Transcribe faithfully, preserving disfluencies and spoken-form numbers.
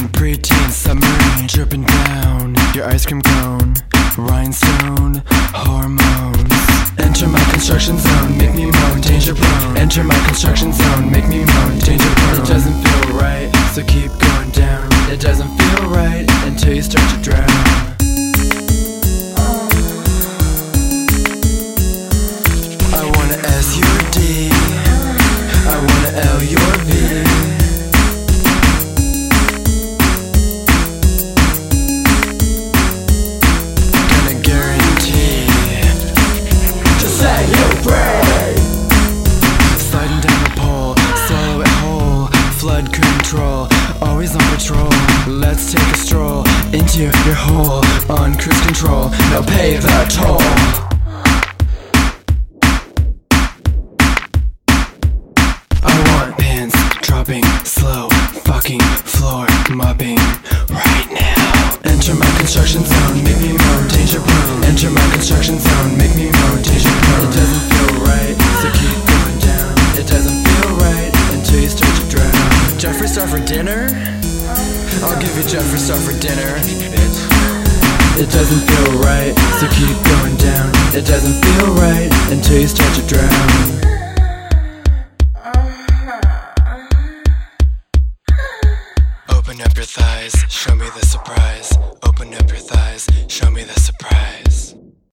preteen submarine, dripping down your ice cream cone, rhinestone hormones. Enter my construction zone, make me moan, danger prone. Enter my construction zone, make me moan, danger prone. It doesn't feel right, so keep going down. It doesn't feel right until you start to drown. I want a S your D, I want a L your V. Gonna guarantee to set you free. Sliding down the pole, swallow it whole. Flood control, always on patrol. Let's take a stroll into your hole on cruise control. Now pay the toll. Dropping, slow, fucking, floor mopping right now. Enter my construction zone, make me moan, danger prone. Enter my construction zone, make me moan, danger prone. It doesn't feel right, so keep going down. It doesn't feel right until you start to drown. Jeffree Star for dinner? I'll give you Jeffree Star for dinner, bitch. It doesn't feel right, so keep going down. It doesn't feel right until you start to drown. Open up your thighs, show me the surprise. Open up